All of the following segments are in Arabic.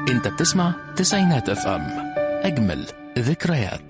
انت بتسمع تسعينات اف ام، اجمل ذكريات.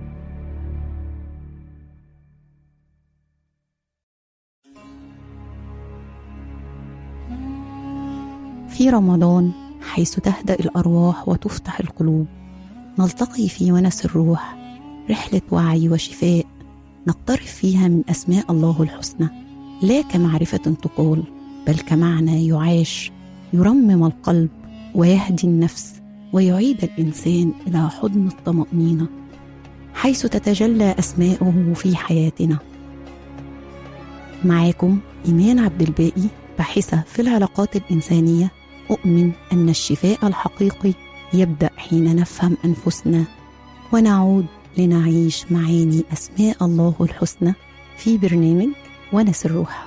في رمضان حيث تهدأ الأرواح وتفتح القلوب، نلتقي في ونس الروح، رحلة وعي وشفاء نقترب فيها من أسماء الله الحسنى، لا كمعرفة تقال بل كمعنى يعاش، يرمم القلب ويهدي النفس ويعيد الإنسان إلى حضن الطمأنينة، حيث تتجلى أسماؤه في حياتنا. معاكم إيمان عبد الباقي، باحثة في العلاقات الإنسانية. أؤمن أن الشفاء الحقيقي يبدأ حين نفهم أنفسنا ونعود لنعيش معاني أسماء الله الحسنى في برنامج ونس الروح.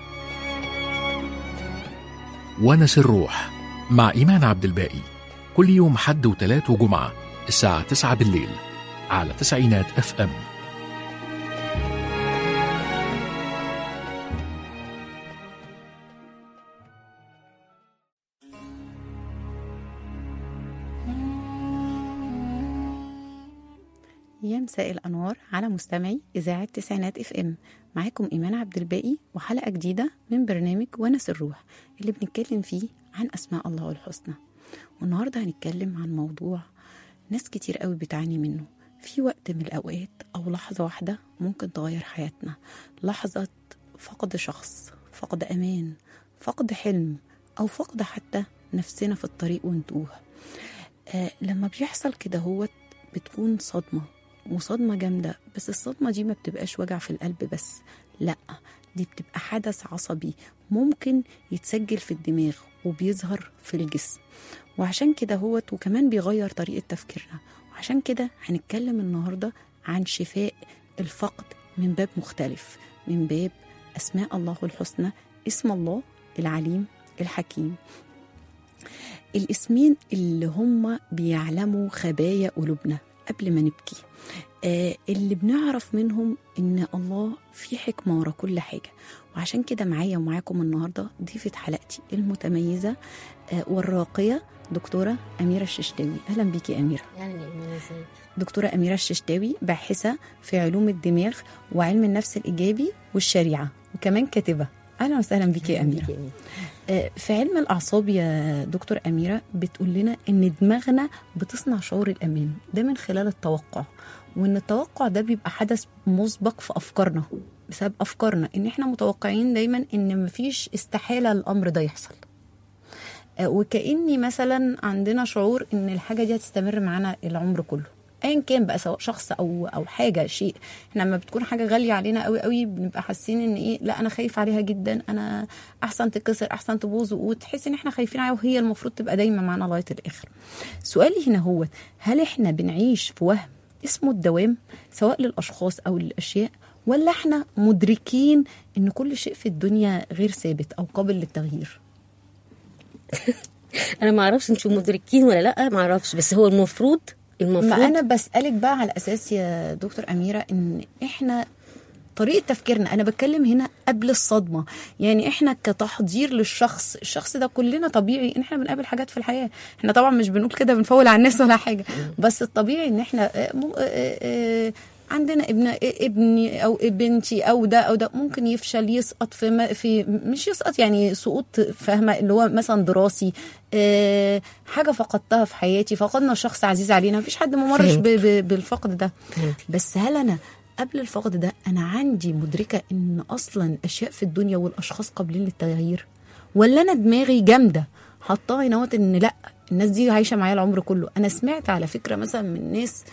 ونس الروح مع إيمان عبد الباقي، كل يوم حد وتلات وجمعة الساعة 9 بالليل على تسعينات اف ام. يا مساء الأنوار على مستمعي إذاعة تسعينات اف ام، معاكم إيمان عبد الباقي وحلقة جديدة من برنامج ونس الروح اللي بنتكلم فيه عن أسماء الله الحسنى. والنهاردة هنتكلم عن موضوع ناس كتير قوي بتعاني منه في وقت من الأوقات، أو لحظة واحدة ممكن تغير حياتنا، لحظة فقد شخص، فقد أمان، فقد حلم، أو فقد حتى نفسنا في الطريق ونتوه. لما بيحصل كده هو بتكون صدمة، وصدمة جامدة، بس الصدمة دي ما بتبقاش وجع في القلب بس، لا، دي بتبقى حدث عصبي ممكن يتسجل في الدماغ وبيظهر في الجسم، وعشان كده وكمان بيغير طريقة تفكيرنا. وعشان كده هنتكلم النهاردة عن شفاء الفقد من باب مختلف، من باب أسماء الله الحسنى، اسم الله العليم الحكيم، الاسمين اللي هم بيعلموا خبايا قلوبنا قبل ما نبكي، اللي بنعرف منهم ان الله في حكمة ورا كل حاجة. وعشان كده معايا ومعاكم النهاردة ضيفة حلقتي المتميزة والراقية دكتورة أميرة الششتاوي. أهلا بيكي أميرة. دكتورة أميرة الششتاوي باحثة في علوم الدماغ وعلم النفس الإيجابي والشريعة، وكمان كاتبة. أهلا وسهلا بيكي يا أميرة. في علم الأعصاب يا دكتور أميرة بتقول لنا إن دماغنا بتصنع شعور الأمان ده من خلال التوقع، وإن التوقع ده بيبقى حدث مسبق في أفكارنا، بسبب أفكارنا إن إحنا متوقعين دايما إن مفيش استحالة الأمر ده يحصل، وكأني مثلا عندنا شعور إن الحاجة دي هتستمر معانا العمر كله، ايا كان بقى، سواء شخص او حاجه، شيء. احنا لما بتكون حاجه غاليه علينا قوي قوي بنبقى حاسين ان ايه، لا انا خايف عليها جدا، انا احسن تكسر، احسن تبوظ، وتحس ان احنا خايفين عليها وهي المفروض تبقى دايما معانا لغايه الاخر. سؤالي هنا هل احنا بنعيش في وهم اسمه الدوام، سواء للاشخاص او للاشياء، ولا احنا مدركين ان كل شيء في الدنيا غير ثابت او قابل للتغيير؟ انا ما اعرفش انتوا مدركين ولا لا، ما اعرفش، بس هو المفروض ما أنا بسألك بقى على أساس يا دكتور أميرة إن إحنا طريقة تفكيرنا، أنا بتكلم هنا قبل الصدمة، يعني إحنا كتحضير للشخص، الشخص ده كلنا طبيعي إن إحنا بنقابل حاجات في الحياة، إحنا طبعا مش بنقول كده بنفول على الناس ولا حاجة، بس الطبيعي إن إحنا عندنا ابني او بنتي او ده ممكن يفشل، يسقط في مش يسقط يعني سقوط، فاهمه، اللي هو مثلا دراسي، حاجه فقدتها في حياتي، فقدنا شخص عزيز علينا، مفيش حد ما مرش بالفقد ده. بس هل انا قبل الفقد ده انا عندي مدركه ان اصلا اشياء في الدنيا والاشخاص قابلين للتغيير، ولا انا دماغي جامده حطاها هنا ان لا الناس دي عايشه معايا العمر كله؟ انا سمعت على فكره مثلا من ناس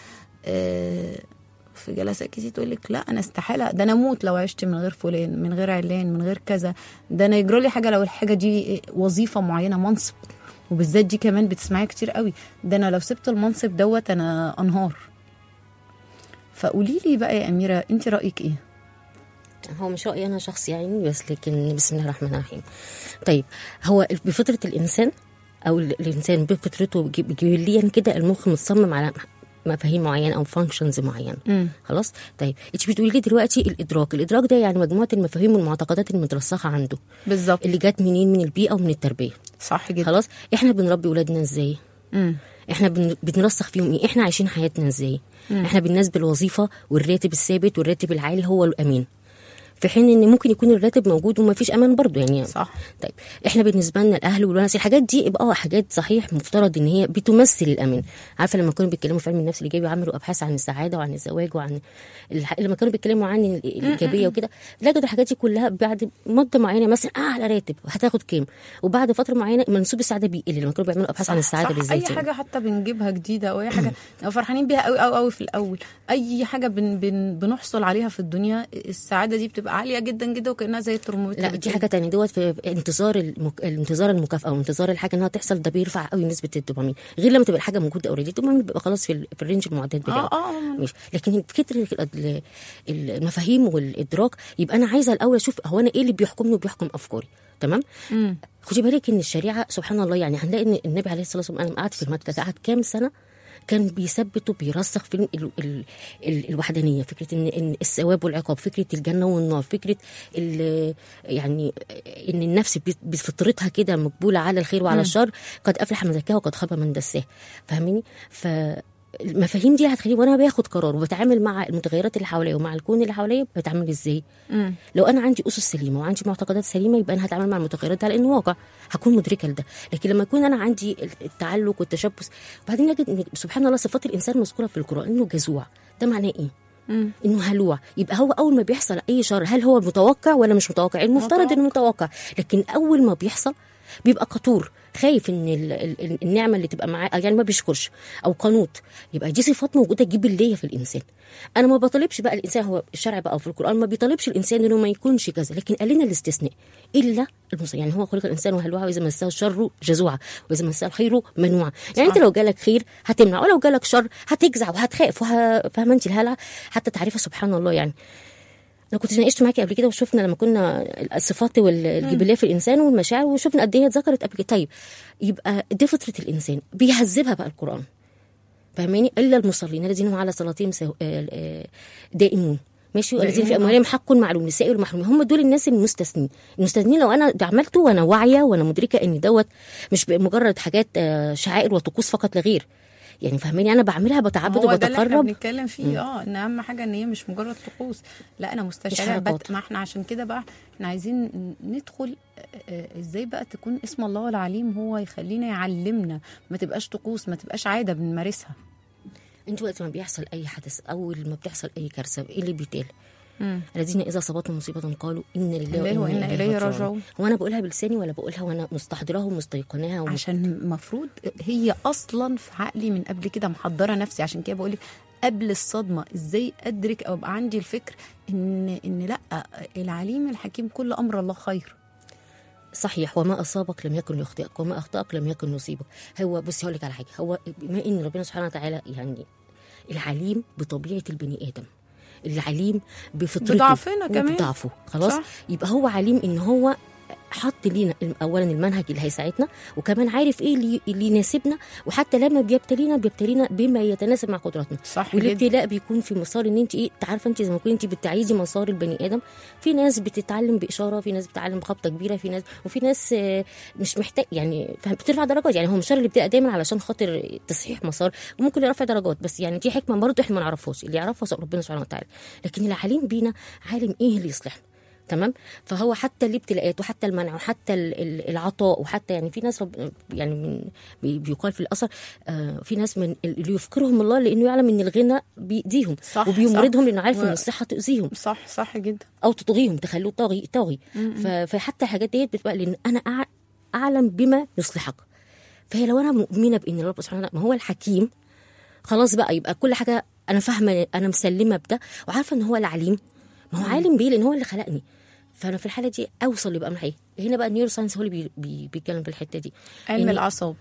في جلسات كتير تقول لك لا انا استحاله، ده انا اموت لو عشت من غير فلان، من غير علان، من غير كذا، ده انا يجرى لي حاجه لو الحاجه دي وظيفه معينه، منصب، وبالذات دي كمان بتسمعي كتير قوي، ده انا لو سبت المنصب دوت انا انهار. فقولي لي بقى يا أميرة، انت رايك ايه؟ هو مش رايي انا شخصي يعني، بس لكن بسم الله الرحمن الرحيم. طيب، هو بفطره الانسان او الانسان بفطرته جبليا كده المخ متصمم على مفاهيم معينه او فانكشنز معينه. خلاص. طيب انت بتقولي لي دلوقتي الادراك ده يعني مجموعه المفاهيم والمعتقدات المترسخه عنده بالظبط، اللي جت منين؟ من البيئه ومن التربيه. صح جدا. خلاص. احنا بنربي اولادنا ازاي؟ احنا بنرسخ فيهم ايه؟ احنا عايشين حياتنا ازاي؟ احنا بالنسبه للوظيفه والراتب الثابت والراتب العالي هو الامين، في حين ان ممكن يكون الراتب موجود وما فيش امان برضو يعني. صح. طيب احنا بالنسبه لنا الاهل والونس الحاجات دي يبقى حاجات صحيح مفترض ان هي بتمثل الامان. عارفه لما كانوا بيتكلموا في علم النفس الايجابي وعملوا ابحاث عن السعاده وعن الزواج وعن لما كانوا بيتكلموا عن الايجابيه وكده، لقوا الحاجات دي كلها بعد مده معينه مثلا اعلى راتب هتاخد كام، وبعد فتره معينه منسوب السعاده بيقل. لما كانوا بيعملوا ابحاث عن السعاده بالذات اي حاجه حتى بنجيبها جديده او اي حاجه فرحانين بيها قوي قوي قوي في الاول، اي حاجه بنحصل عليها في الدنيا السعاده دي بتبقى عاليه جدا جدا وكانها زي الترمومتر. لا دي حاجه تانية، دوت في انتظار المكافاه وانتظار الحاجه انها تحصل، ده بيرفع قوي نسبه الدوبامين، غير لما تبقى الحاجه موجوده اوريدي الدوبامين بيبقى خلاص في الرينج المعدات بتاعه. ماشي. لكن فكره المفاهيم والادراك، يبقى انا عايزه الاول اشوف هو انا ايه اللي بيحكمني وبيحكم افكاري. تمام. خدي بالك ان الشريعه سبحان الله يعني هنلاقي ان النبي عليه الصلاه والسلام انا قعدت في المكه قعد كام سنه كان بيثبت وبيرسخ في الوحدانيه، فكره ان الثواب والعقاب، فكره الجنه والنار، فكره يعني ان النفس بفطرتها كده مقبوله على الخير وعلى الشر، قد افلح من زكاها وقد خاب من دساها. فاهميني؟ المفاهيم دي هتخليني وانا باخد قرار وبتعامل مع المتغيرات اللي حواليا ومع الكون اللي حواليا بتعامل ازاي. لو انا عندي اسس سليمه وعندي معتقدات سليمه يبقى انا هتعامل مع المتغيرات على انه واقع، هكون مدركه لده. لكن لما يكون انا عندي التعلق والتشبث، وبعدين نجد ان سبحان الله صفات الانسان مذكوره في القران، انه جزوع، ده معناه ايه؟ انه هلوع. يبقى هو اول ما بيحصل اي شر هل هو متوقع ولا مش متوقع؟ المفترض انه متوقع، لكن اول ما بيحصل بيبقى قطور، خايف ان النعمه اللي تبقى معاه يعني ما بيشكرش او قنوط. يبقى دي صفات موجوده جبليه في الانسان. انا ما بطالبش بقى الانسان، هو الشرع بقى في القران ما بيطالبش الانسان انه ما يكونش كذا، لكن قال لنا الاستثناء الا يعني هو خلق الانسان وهلوعا واذا مسه الشر جزوعا واذا مسه الخير منوعا. يعني انت لو جالك خير هتمنع، ولو جالك شر هتجزع وهتخاف فاهمه انت الهلع حتى تعرفها سبحان الله. يعني انا كنت ناقشت معاكي قبل كده وشفنا لما كنا الصفات والجبليه في الانسان والمشاعر وشفنا قد ايه اتذكرت قبل كده. طيب يبقى دي فطره الانسان بيهذبها بقى القران، فاهماني؟ الا المصلين الذين هم على صلاتهم دائمون. ماشي. والذين في اموالهم حق معلوم للسائل والمحروم، هم دول الناس المستثنين لو انا عملته وانا واعيه وانا مدركه ان دوت مش مجرد حاجات شعائر وطقوس فقط لا غير. يعني فاهماني؟ انا بعملها بتعبد وبتقرب. ده اللي احنا بنتكلم فيه ان اهم حاجه ان هي مش مجرد طقوس، لا انا مستشعره. ما احنا عشان كده بقى احنا عايزين ندخل ازاي بقى تكون اسم الله العليم هو يخلينا يعلمنا، ما تبقاش طقوس، ما تبقاش عاده بنمارسها. انت وقت ما بيحصل اي حدث او لما بتحصل اي كارثه ايه اللي بيتقال؟ الذين اذا اصابتهم مصيبه قالوا انا لله وانا اليه راجعون. هو انا بقولها بلساني ولا بقولها وانا مستحضراها ومستيقناها عشان المفروض هي اصلا في عقلي من قبل كده محضره نفسي. عشان كده بقولك قبل الصدمه ازاي ادرك او ابقى عندي الفكر ان لا، العليم الحكيم كل امر الله خير. صحيح. وما اصابك لم يكن ليخطئك وما اخطاك لم يكن يصيبك. هو بصي هقول لك على حاجه، هو بما ان ربنا سبحانه وتعالى يعني العليم بطبيعه البني ادم، العليم بفطرته بضعفنا كمان بضعفه خلاص صح. يبقى هو عليم ان هو حط لينا اولا المنهج اللي هيساعدنا، وكمان عارف ايه اللي يناسبنا، وحتى لما بيبتلينا بما يتناسب مع قدراتنا. صح. والابتلاء بيكون في مسار ان انت عارفه انت زي ما كنت بتعيدي مسار البني ادم. في ناس بتتعلم باشاره، في ناس بتتعلم بخبطه كبيره، وفي ناس مش محتاج يعني بترفع درجات. يعني هو مش الابتلاء دايما علشان خاطر تصحيح مسار، وممكن يرفع درجات، بس يعني دي حكمه برضه احنا ما نعرفهاش، اللي يعرفها ربنا سبحانه وتعالى. لكن العليم بينا عالم ايه اللي يصلحنا. تمام. فهو حتى الابتلاءات وحتى المنع وحتى العطاء، وحتى يعني في ناس يعني من بيقال في الاثر في ناس من اللي يفكرهم الله لانه يعلم ان الغنى بيأذيهم، وبيمرضهم لانه عارف ان الصحه تؤذيهم. صح جدا. او تطغيهم، تخلوه طاغي. فحتى الحاجات ديت بتبقى لان انا اعلم بما يصلحك. فهي لو انا مؤمنه بان الله سبحانه وتعالى ما هو الحكيم، خلاص بقى يبقى كل حاجه انا فاهمه، انا مسلمه بده وعارفه ان هو العليم. ما هو عالم بيه لان هو اللي خلقني. فانا في الحاله دي اوصل يبقى معايا. هنا بقى النيورو ساينس هو اللي بيتكلم في الحته دي، علم الاعصاب.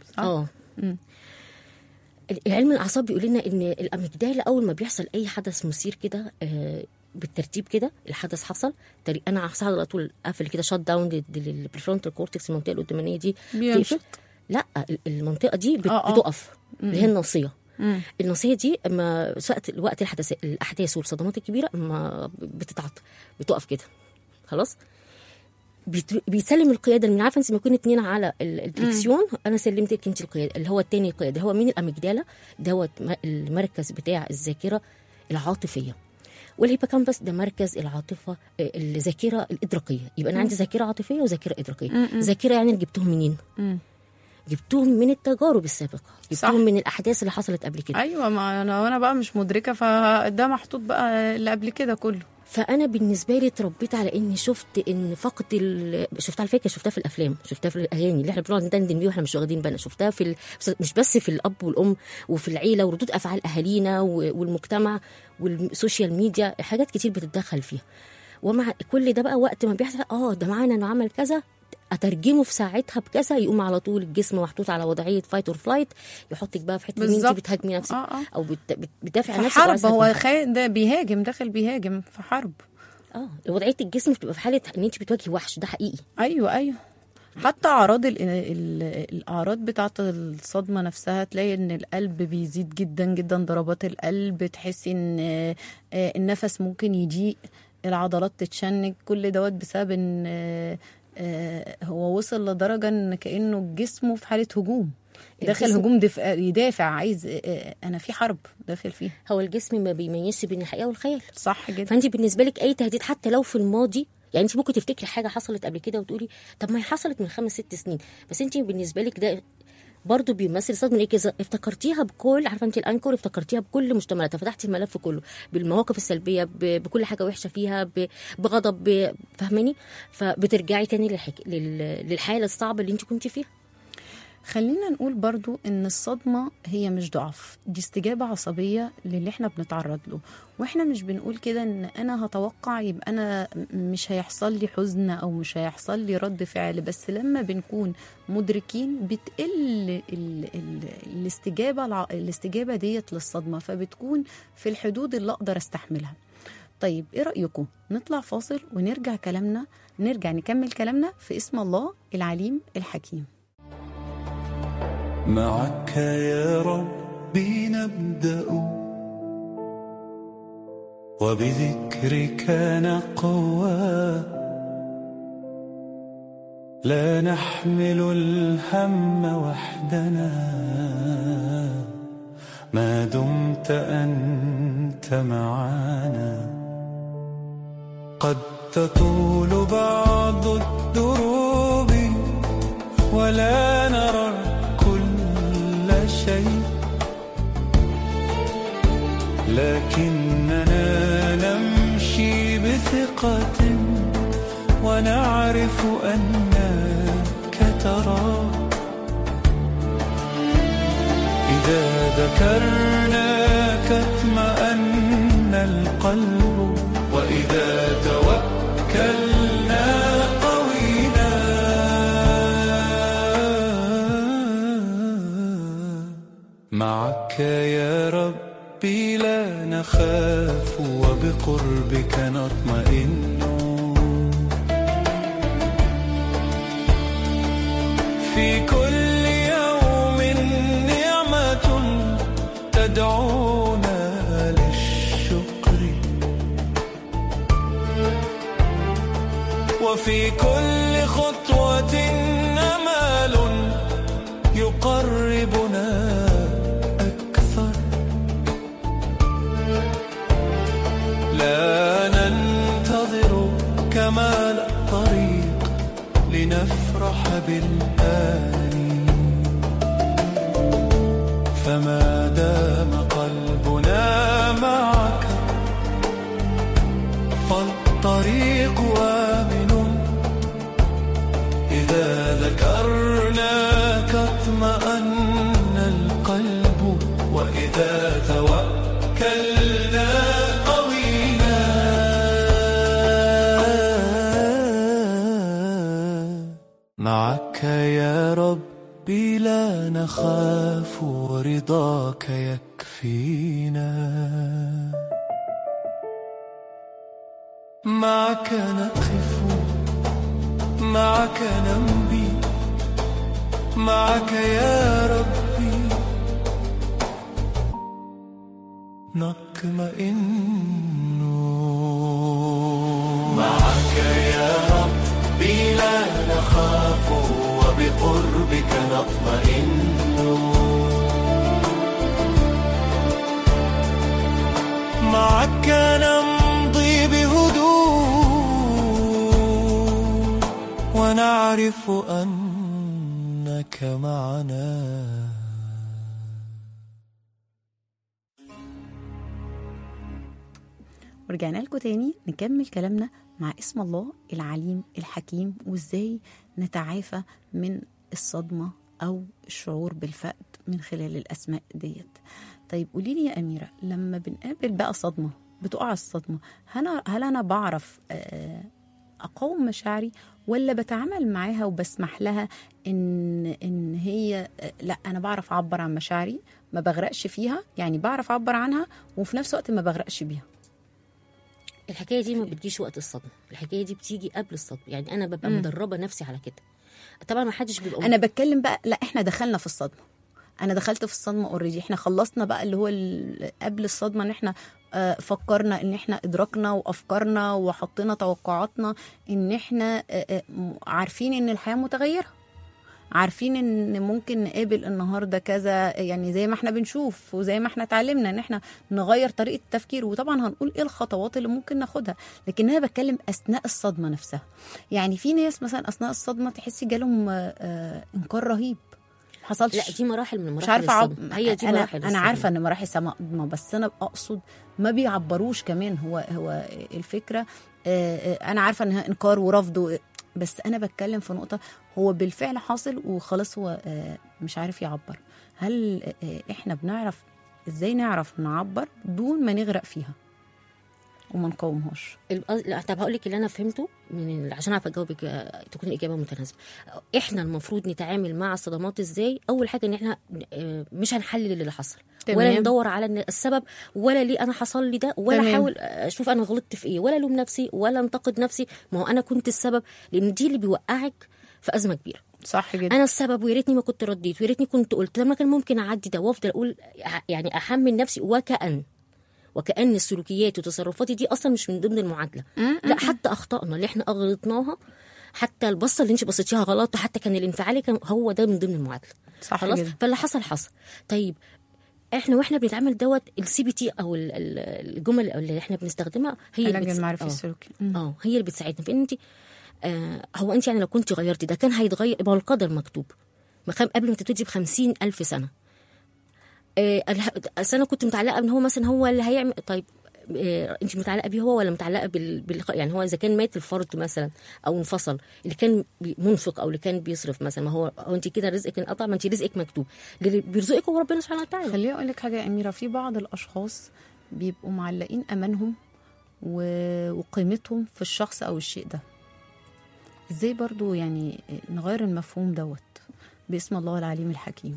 علم الاعصاب بيقول لنا ان الاميجدالا اول ما بيحصل اي حدث مثير كده بالترتيب كده، الحدث حصل انا هصعد على طول اقفل كده شات داون للبريفرونتال كورتكس، المنطقه القدامانيه دي بتقفل. لا المنطقه دي بتقف اللي هي الناصيه. الناصيه دي اما وقت الاحداث والصدمات الكبيره ما بتتعطل، بتقف كده خلاص. بيسلم القياده من عارفه انت ما يكون اتنين على الدريكسيون، انا سلمتك انت القياده، اللي هو التاني القياده هو مين؟ الاميجدالا دوت المركز بتاع الذاكره العاطفيه، والهيبوكامبس ده مركز العاطفه الذاكره الادراكيه. يبقى انا عندي ذاكره عاطفيه وذاكره ادراكيه. ذاكره يعني جبتهم منين؟ جبتهم من التجارب السابقه، جبتهم من الاحداث اللي حصلت قبل كده. ايوه، ما انا بقى مش مدركه، فده محطوط بقى اللي قبل كده كله. فانا بالنسبه لي اتربيت على اني شفت ان فقد شفتها على فكره، شفتها في الافلام، شفتها في الاغاني اللي احنا بنقعد ندندن بيه واحنا مش واخدين بالنا، شفتها مش بس في الاب والام وفي العيله وردود افعال اهالينا والمجتمع والسوشيال ميديا، حاجات كتير بتتدخل فيها. ومع كل ده بقى وقت ما بيحصل ده معانا انه عمل كذا، اترجمه في ساعتها بكذا، يقوم على طول الجسم محطوط على وضعيه فايت اور فلايت، يحطك بقى في حته ان انت بتهاجمي نفسك او بتدافعي عن نفسك. حرب، هو ده بيهاجم، داخل بيهاجم في حرب. وضعيه الجسم بتبقى في حاله ان انت بتواجهي وحش، ده حقيقي. ايوه حتى اعراض الاعراض بتاعه الصدمه نفسها، تلاقي ان القلب بيزيد جدا جدا، ضربات القلب، تحسي ان النفس ممكن يضيق، العضلات تتشنج، كل دوت بسبب ان هو وصل لدرجه ان كانه جسمه في حاله هجوم، داخل هجوم يدافع، عايز انا في حرب داخل فيها. هو الجسم ما بيميزش بين الحقيقه والخيال. صح جدا. فانت بالنسبه لك اي تهديد حتى لو في الماضي، يعني انت ممكن تفتكري حاجه حصلت قبل كده وتقولي طب ما هي حصلت من 5-6 سنين، بس انت بالنسبه لك ده برضه بيمثل صدمه ليكي، افتكرتيها بكل، عارفه انت الانكور، افتكرتيها بكل مشتملاتها، فتحتي الملف كله بالمواقف السلبيه، بكل حاجه وحشه فيها، بغضب، فاهماني؟ فبترجعي تاني للحاله الصعبه اللي انت كنتي فيها. خلينا نقول برضو ان الصدمة هي مش ضعف، دي استجابة عصبية للي احنا بنتعرض له. واحنا مش بنقول كده ان انا هتوقع يبقى انا مش هيحصل لي حزن او مش هيحصل لي رد فعل، بس لما بنكون مدركين بتقل الاستجابة ديت للصدمة، فبتكون في الحدود اللي اقدر استحملها. طيب ايه رأيكم نطلع فاصل ونرجع نكمل كلامنا في اسم الله العليم الحكيم. معك يا ربي نبدأ، وبذكرك نقوى، لا نحمل الهم وحدنا ما دمت أنت معنا. قد تطول بعض الدروب ولا نرى شيء، لكننا نمشي بثقة ونعرف أنك ترى. إذا ذكرناك اطمأن القلب، وإذا توكلنا معك يا ربي لا نخاف، وبقربك نطمئن. في كل يوم نعمة تدعونا للشكر، وفي كل خطوة أمل يقربنا. لا ننتظر كمال الطريق لنفرح بالآن، فما دام قلبنا معك فالطريق آمن. إذا ذكرناك اطمأن القلب، وإذا توكلنا معك يا ربي لا نخاف، ورضاك يكفينا. معك نقف، معك نمضي، معك يا ربي نطمئن. معك يا ربي لا نطمئن معك نمضي بهدوء ونعرف أنك معنا. ورجعنا لكم تاني نكمل كلامنا مع اسم الله العليم الحكيم، وازاي نتعافى من الصدمة أو الشعور بالفقد من خلال الأسماء ديت. طيب قولي لي يا أميرة، لما بنقابل بقى صدمة، بتقع الصدمة، هل أنا بعرف أقاوم مشاعري، ولا بتعامل معاها وبسمح لها إن هي لا، أنا بعرف أعبر عن مشاعري، ما بغرقش فيها، يعني بعرف أعبر عنها وفي نفس الوقت ما بغرقش بيها؟ الحكايه دي ما بتجيش وقت الصدمه، الحكايه دي بتيجي قبل الصدمه. يعني انا ببقى مدربه نفسي على كده. طبعا ما حدش بيبقى انا بتكلم بقى، لا احنا دخلنا في الصدمه، انا دخلت في الصدمه اوريدي، احنا خلصنا بقى اللي هو قبل الصدمه، ان احنا فكرنا، ان احنا ادركنا وافكارنا وحطينا توقعاتنا، ان احنا عارفين ان الحياه متغيره، عارفين ان ممكن نقابل النهارده كذا، يعني زي ما احنا بنشوف وزي ما احنا اتعلمنا ان احنا نغير طريقه التفكير، وطبعا هنقول ايه الخطوات اللي ممكن ناخدها. لكن انا بتكلم اثناء الصدمه نفسها. يعني في ناس مثلا اثناء الصدمه تحسي جالهم انكار رهيب، ما حصلش. لا دي مراحل من مراحل مش عارفه الصدمه. هي دي مراحل انا عارفه ان مراحل صدمه، بس انا اقصد ما بيعبروش كمان. هو الفكره انا عارفه انها انكار ورفض، بس انا بتكلم في نقطه هو بالفعل حاصل وخلاص، هو مش عارف يعبر. هل احنا بنعرف ازاي نعرف نعبر بدون ما نغرق فيها وما نقاومهاش؟ لا طب هقول لك اللي انا فهمته عشان اعرف اجاوبك تكون الاجابه متناسبه. احنا المفروض نتعامل مع الصدمات ازاي؟ اول حاجه ان احنا مش هنحلل اللي حصل، ولا ندور على السبب، ولا ليه انا حصل لي ده، ولا احاول اشوف انا غلطت في ايه، ولا الوم نفسي، ولا انتقد نفسي. ما هو انا كنت السبب، لان دي اللي بيوقعك في ازمه كبيره. صح جدا. انا السبب، ويا ريتني ما كنت رديت، ويا ريتني كنت قلت، لما كان ممكن اعدي ده وافضل اقول، يعني احمل نفسي، وكأن السلوكيات وتصرفاتي دي اصلا مش من ضمن المعادله. لا، حتى اخطائنا اللي احنا اغلطناها، حتى البصه اللي انت بصيتيها غلط، وحتى كان الانفعال كان هو ده من ضمن المعادله. صح خلاص جدا. فاللي حصل. طيب واحنا بنتعامل CBT او الجمل اللي احنا بنستخدمها، هي العلاج المعرفي السلوكي. هي اللي بتساعدنا في ان انت هو انت يعني لو كنت غيرتي ده كان هيتغير. ما هو القدر مكتوب قبل ما تبتدي ب50,000 سنه. انا كنت متعلقه ان هو مثلا هو اللي هيعمل. طيب انت متعلقه بيه هو، ولا متعلقه يعني هو اذا كان مات الفرد مثلا او انفصل، اللي كان منفق او اللي كان بيصرف مثلا، ما هو انت كده رزقك انقطع، ما انت رزقك مكتوب، اللي بيرزقك هو ربنا سبحانه وتعالى. خليني اقول لك حاجه يا اميره، في بعض الاشخاص بيبقوا معلقين امانهم وقيمتهم في الشخص او الشيء ده. ازاي برضو يعني نغير المفهوم دوت باسم الله العليم الحكيم؟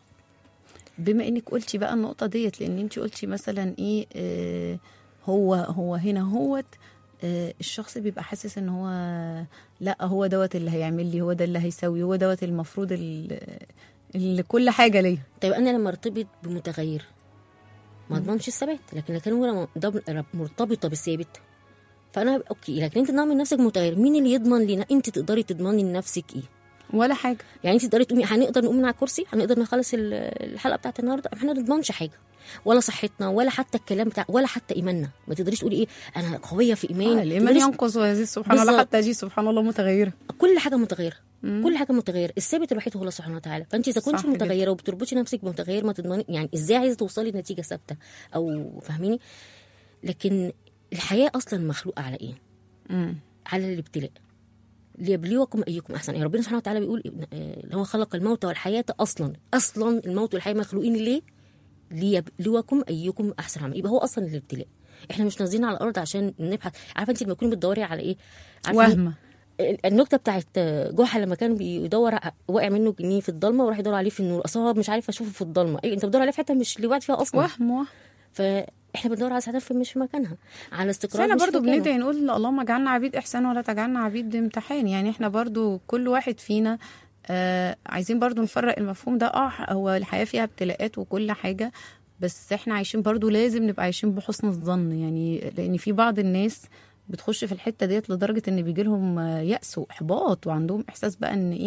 بما انك قلتي بقى النقطه ديت، لان انت قلتي مثلا ايه هو هنا هوت الشخص بيبقى حاسس ان هو لا، هو دوت اللي هيعمل لي، هو ده اللي هيسوي، هو دوت المفروض اللي كل حاجه ليه. طيب انا لما ارتبط بمتغير ما اضمنش الثبات، لكن انا مرتبطه بالثابت فانا اوكي. لكن انت تضمن نفسك متغير، مين اللي يضمن لنا؟ انت تقدري تضمني لنفسك ايه؟ ولا حاجه. يعني انت تقدري تقومي، هنقدر نقوم من على الكرسي، هنقدر نخلص الحلقه بتاعت النهارده، احنا ما نضمنش حاجه، ولا صحتنا، ولا حتى الكلام بتاع، ولا حتى ايماننا. ما تقدريش تقولي ايه انا قويه في ايماني. الايمان ينقص ويزيد سبحان الله، حتى يجي سبحان الله متغيره. كل حاجه متغيره. كل حاجه متغيره، الثابت الوحيد هو الله سبحانه وتعالى. فانت اذا كنتي متغيره وبتربطي نفسك بمتغير، ما تضمني يعني ازاي عايزه توصلي لنتيجه ثابته او فاهميني؟ لكن الحياه اصلا مخلوقه على ايه؟ على الابتلاء، ليبلوكم ايكم احسن. يعني ربنا سبحانه وتعالى بيقول هو خلق الموت والحياه. اصلا الموت والحياه مخلوقين ليه؟ ليبلوكم ايكم احسن عمل. يبقى هو اصلا الابتلاء. احنا مش نازلين على الارض عشان نبحث. عارفه انت لما تكوني بتدوري على ايه؟ وهمه. النكته بتاعت جحا لما كان بيدور، وقع منه جنيه في الضلمه وراح يدور عليه في النور، اصلا مش عارف اشوفه في الضلمه. ايه انت بتدور عليه في حته مش اللي وقعت فيها اصلا. وهم. فاحنا بندور على سعادة مش في مكانها، على استقرار احنا مش برضو في مكانها. بندعي نقول اللهم اجعلنا عبيد احسان ولا تجعلنا عبيد امتحان. يعني احنا برضو كل واحد فينا عايزين برضو نفرق المفهوم ده. هو الحياه فيها ابتلاءات وكل حاجه، بس احنا عايشين برضو لازم نبقى عايشين بحسن الظن. يعني لان في بعض الناس بتخش في الحته ديت لدرجه ان بيجي لهم يأس واحباط، وعندهم احساس بقى ان ايه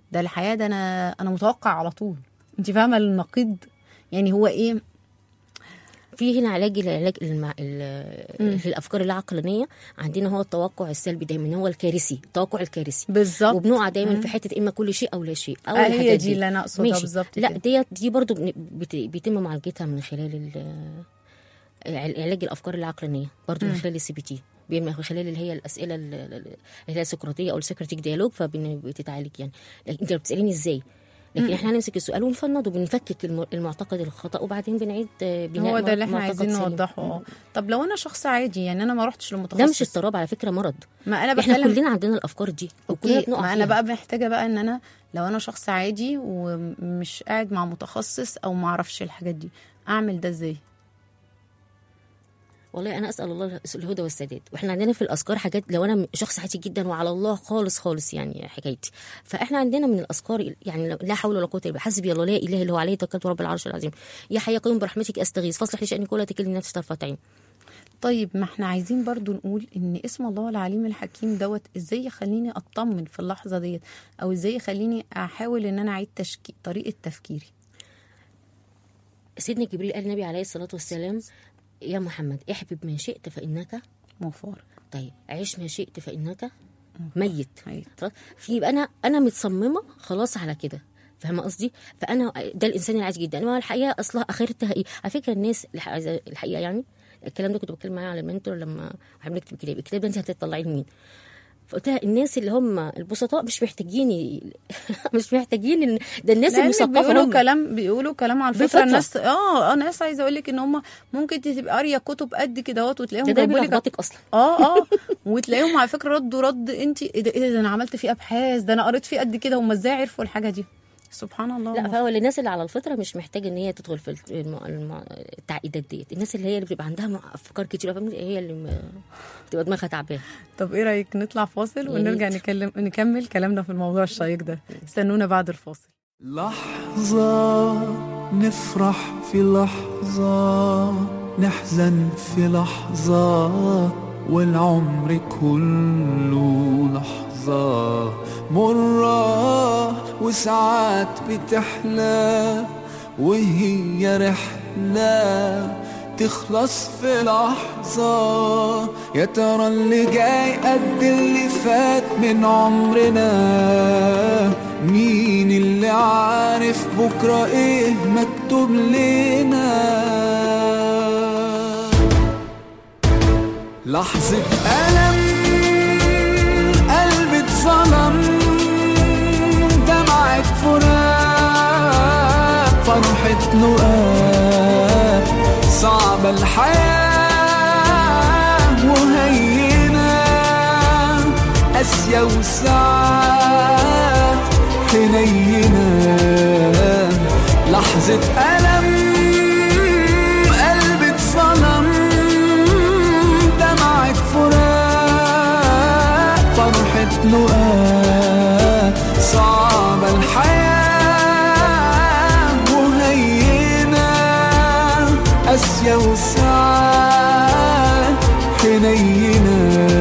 ده الحياه ده انا متوقع على طول. انت فاهمه النقيض يعني هو ايه؟ في هنا علاج الافكار العقلانيه عندنا هو التوقع السلبي دايما، هو الكارثي، التوقع الكارثي بالظبط. وبنقع دايما في حته اما كل شيء او لا شيء او هي الحاجات دي اللي انا اقصدها بالظبط. لا دي برضو بيتم معالجتها من خلال علاج الافكار العقلانيه برضو من خلال الCBT، من خلال اللي هي الاسئله اللي هي السقراطيه او السكرتيك ديالوج، فبتتعالج يعني. انت بتساليني ازاي، لكن احنا هنمسك السؤال ونفنده، بنفكك المعتقد الخطا وبعدين بنعيد بناء هو ده اللي احنا عايزين نوضحه. طب لو انا شخص عادي يعني انا ما رحتش لمتخصص، ده مش اضطراب على فكره، مرض. ما انا احنا كلنا عندنا الافكار دي وكلنا بنقع ما فيها. انا بقى محتاجه بقى ان انا لو انا شخص عادي ومش قاعد مع متخصص او ما اعرفش الحاجات دي، اعمل ده ازاي؟ والله انا اسال الله الهدى والسداد. واحنا عندنا في الاذكار حاجات، لو انا شخص عادي جدا وعلى الله خالص خالص يعني حكايتي، فاحنا عندنا من الاذكار يعني لا حول ولا قوه الا بالله، حسبي الله لا اله الا هو عليه توكلت رب العرش العظيم، يا حي قيوم برحمتك استغيث فاصلح لي شأني كله تكلني نفسي طرفة عين. طيب ما احنا عايزين برضو نقول ان اسم الله العليم الحكيم دوت ازاي يخليني اطمن في اللحظه ديت، او ازاي يخليني احاول ان انا اعيد طريقه تفكيري. سيدنا جبريل قال النبي عليه الصلاه والسلام يا محمد احبب ما شئت فانك مفارق، طيب عيش ما شئت فانك ميت. في انا متصممه خلاص على كده، فاهمه قصدي؟ فانا ده الانسان العادي جدا. ما الحقيقه اصلها اخرتها ايه على فكره الناس الحقيقه يعني الكلام ده كنت بتكلم معاه على المنتور لما احنا بنكتب الكتاب ده انت هتطلعيه لمين؟ فقلت لها الناس اللي هم البسطاء مش محتاجين ده الناس المثقفه بيقولوا كلام على الفطره. الناس ناس عايزه اقول لك ان هم ممكن تبقى قاريه كتب قد كده وتلاقيهم جايبوا لك اصلا وتلاقيهم على فكره رد انت ايه ده انا عملت فيه ابحاث، ده انا قريت فيه قد كده، هم ازاي عرفوا الحاجه دي؟ سبحان الله. لا فهو الناس اللي على الفطره مش محتاجه ان هي تدخل في التعقيدات ديت، الناس اللي بتبقى عندها افكار كتير هي اللي بتبقى دماغها تعبانه. طب ايه رايك نطلع فاصل ونرجع نكمل كلامنا في الموضوع الشيق ده؟ استنونا بعد الفاصل. لحظة نفرح في لحظة، نحزن في لحظة، والعمر كله لحظة مرة، وساعات بتحلى وهي رحلة تخلص في لحظة. يا ترى اللي جاي قد اللي فات من عمرنا، مين اللي عارف بكرة ايه مكتوب لنا؟ لحظة ألم قلبي اتظلم، دمعة فراق فرحة لقاء، صعبة الحياة وهينة، قاسية وساعات حنينة. لحظة ألم قلبي اتظلم، دمعة فراق فرحة لقاء، صعبة الحياة وهينة، قاسية وساعات حنينة.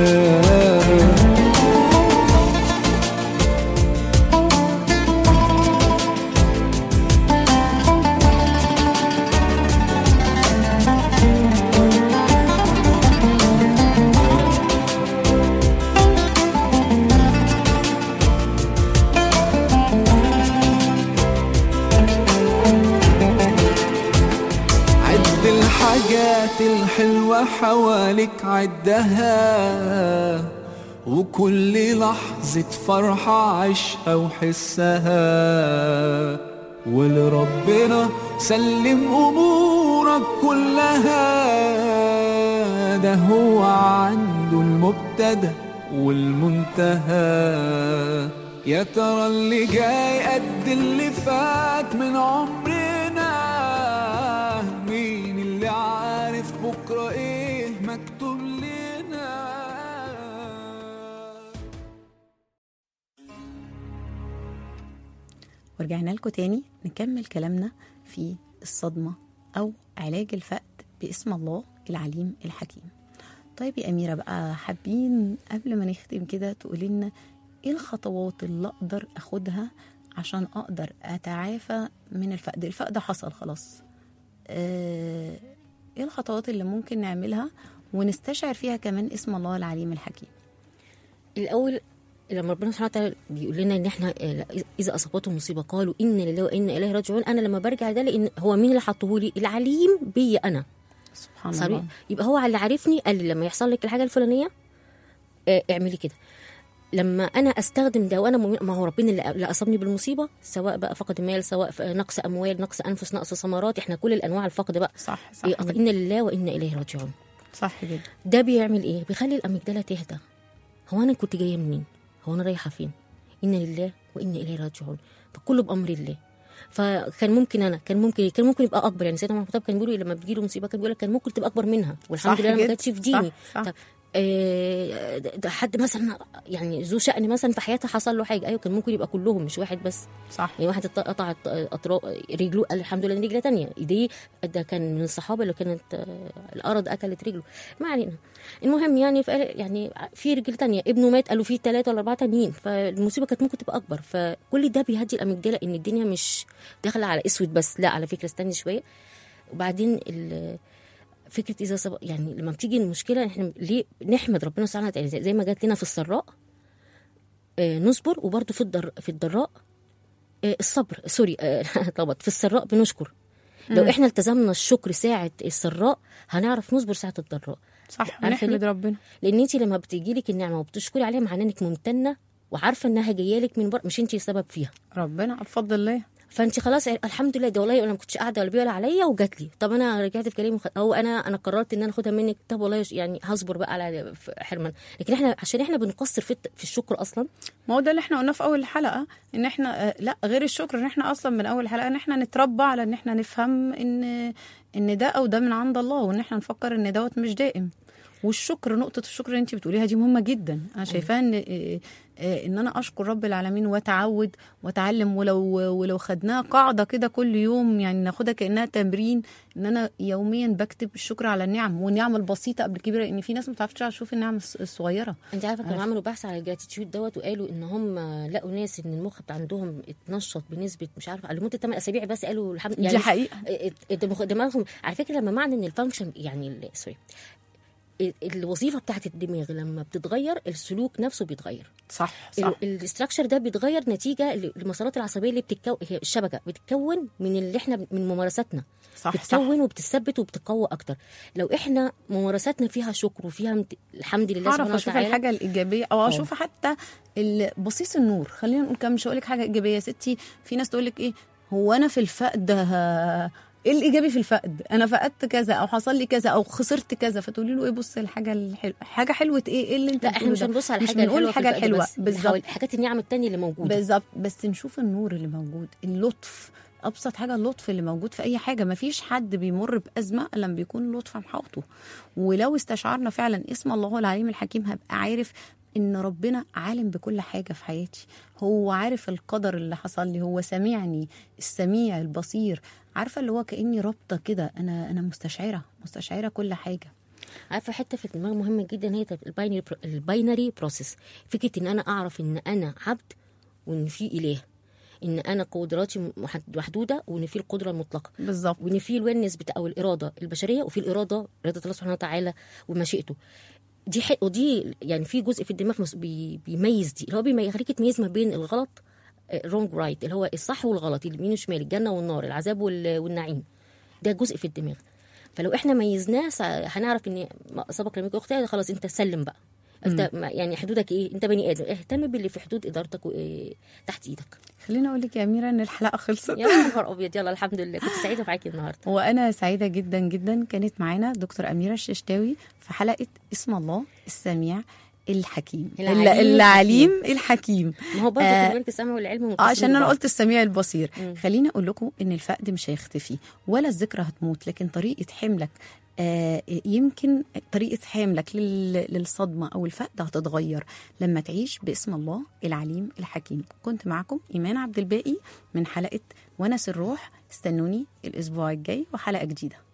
الحاجات الحلوة حواليك عدها، وكل لحظة فرحة عيشها وحسها، ولربنا سلم أمورك كلها، ده هو عنده المبتدأ والمنتهى. يا ترى اللي جاي قد اللي فات من عمرنا، مين اللي عارف بكرة ايه مكتوب لنا؟ ورجعنا لكم تاني نكمل كلامنا في الصدمة أو علاج الفقد باسم الله العليم الحكيم. طيب يا أميرة بقى، حابين قبل ما نختم كده تقولي لنا ايه الخطوات اللي اقدر اخدها عشان اقدر اتعافى من الفقد. الفقد حصل خلاص، ايه الخطوات اللي ممكن نعملها ونستشعر فيها كمان اسم الله العليم الحكيم؟ الاول لما ربنا سبحانه وتعالى بيقول لنا ان احنا اذا اصابتهم مصيبه قالوا انا لله وانا اليه راجعون، انا لما برجع ده لان هو مين اللي حطه لي؟ العليم بيا انا، سبحان الله. يبقى هو اللي عارفني، قال لي لما يحصل لك الحاجه الفلانيه اعملي كده. لما انا استخدم ده وانا ما هو ربنا اللي اصابني بالمصيبه، سواء بقى فقد مال، سواء نقص اموال، نقص انفس، نقص ثمرات، احنا كل الانواع الفقد بقى. صح انا لله وانا اليه راجعون. صح جدا. ده بيعمل ايه؟ بيخلي الاميجدالا تهدى. هو انا كنت جايه منين؟ هو انا رايحه فين؟ انا لله وانا اليه راجعون، فكله بامر الله. فكان ممكن كان ممكن يبقى اكبر. يعني سيدنا محمد كان بيقول لما بتجيله مصيبه كان بيقول لك كان ممكن تبقى اكبر منها، والحمد لله ما كانتش في ديني. صح. ده حد مثلا يعني ذو شأن مثلا في حياته حصل له حاجه، ايوه كان ممكن يبقى كلهم مش واحد بس. صح. يعني واحد قطع رجله، قال الحمد لله رجله تانية. دي ده كان من الصحابه اللي كانت الارض اكلت رجله. ما علينا. المهم يعني في رجل تانية ابنه مات، قالوا فيه 3 ولا 4 تانيين، فالمصيبه كانت ممكن تبقى اكبر. فكل ده بيهدي الاميجدالا ان الدنيا مش داخله على اسود بس، لا على فكره استني شويه. وبعدين فكره اذا يعني لما بتيجي المشكله احنا ليه نحمد ربنا سبحانه وتعالى زي ما جات لنا في السراء نصبر، وبرده في الضراء الصبر. سوري اتلخبطت. في السراء بنشكر. لو احنا التزمنا الشكر ساعه السراء هنعرف نصبر ساعه الضراء. صح. ونحمد ربنا، لان انت لما بتيجي لك النعمه وبتشكري عليها معناه انك ممتنه وعارفه انها جايه لك من بره، مش انت السبب فيها، ربنا بفضل الله. فانت خلاص الحمد لله. ده والله انا ما كنتش قاعده ولا بيه ولا عليا وجات لي، طب انا رجعت في كلامي او انا قررت ان انا اخدها منك، طب والله يعني هصبر بقى على حرمان. لكن احنا عشان احنا بنقصر في الشكر اصلا. ما هو ده اللي احنا قلناه في اول الحلقه، ان احنا لا غير الشكر، ان احنا اصلا من اول الحلقه ان احنا نتربى على ان احنا نفهم ان ده او ده من عند الله، وان احنا نفكر ان دوت مش دائم. والشكر، نقطه الشكر اللي انت بتقوليها دي مهمه جدا. انا شايفاها ان انا اشكر رب العالمين واتعود واتعلم، ولو خدناها قاعده كده كل يوم، يعني ناخدها كانها تمرين، ان انا يوميا بكتب الشكر على النعم، والنعم البسيطه قبل الكبيره، ان في ناس ما بتعرفش تشوف النعم الصغيره. انت عارفه كانوا عملوا بحث على الجراتيتيود دوت، وقالوا ان هم لقوا ناس ان المخ عندهم اتنشط بنسبه مش عارفه لمده 8 اسابيع بس، قالوا الحمد لله. دي حقيقه. دماغهم على فكره لما معنى ان الفانكشن يعني سوري الوظيفه بتاعت الدماغ لما بتتغير السلوك نفسه بيتغير. صح. الاستراكشر ده بيتغير نتيجه للمسارات العصبيه اللي بتتكون، هي الشبكه بتتكون من اللي احنا من ممارساتنا. بتتكون وبتثبت وبتقوى اكتر. لو احنا ممارساتنا فيها شكر وفيها الحمد لله سبحانه وتعالى، اشوف الحاجه الايجابيه او اشوف حتى بصيص النور. خلينا نقول كم، مش هقول لك حاجه ايجابيه يا ستي. في ناس تقول لك ايه، هو انا في الفقد ايه الايجابي في الفقد؟ انا فقدت كذا او حصل لي كذا او خسرت كذا، فتقولي له ايه، بص الحاجه الحلوه. حاجه حلوه ايه اللي انت؟ لا احنا مش هنبص على الحاجه الحلوه، الحاجه الحلوه بالظبط، حاجات النعم التانية اللي موجوده بالظبط، بس نشوف النور اللي موجود، اللطف. ابسط حاجه اللطف اللي موجود في اي حاجه. ما فيش حد بيمر بازمه الا لما بيكون اللطف محاوطه. ولو استشعرنا فعلا اسم الله العليم الحكيم، هبقى عارف ان ربنا عالم بكل حاجه في حياتي. هو عارف القدر اللي حصل لي، هو سميعني السميع البصير. عارفه اللي هو كاني رابطه كده، انا مستشعره كل حاجه. عارفه حته في الدماغ مهمه جدا، هي الباينري بروسيس. فكره ان انا اعرف ان انا عبد وان في اله، ان انا قدراتي محدوده وان في القدره المطلقه بالظبط، وان في الونس او الاراده البشريه، وفي اراده الله سبحانه وتعالى ومشيئته. ودي يعني في جزء في الدماغ بيميز دي، اللي هو بيخليك تميز ما بين الغلط رونج رايت، اللي هو الصح والغلط، اليمين والشمال، الجنه والنار، العذاب والنعيم. ده جزء في الدماغ. فلو احنا ميزناه هنعرف ان سبق لما اختي خلاص انت سلم بقى. انت يعني حدودك ايه؟ انت بني ادم، اهتم باللي في حدود ادارتك تحت ايدك. خليني اقول لك يا اميره ان الحلقه خلصت. يا نهار ابيض، يلا الحمد لله. كنت سعيده معاكي النهارده. وانا سعيده جدا جدا. كانت معانا دكتور اميره الششتاوي في حلقه اسم الله السميع الحكيم، العليم الحكيم. ما هو برضه خلي بالك السمع والعلم عشان انا قلت السميع البصير. خليني اقول لكم ان الفقد مش هيختفي ولا الذكرى هتموت، لكن طريقه حملك يمكن طريقة حملك للصدمة أو الفقد هتتغير لما تعيش باسم الله العليم الحكيم. كنت معكم إيمان عبد الباقي من حلقة ونس الروح. استنوني الأسبوع الجاي وحلقة جديدة.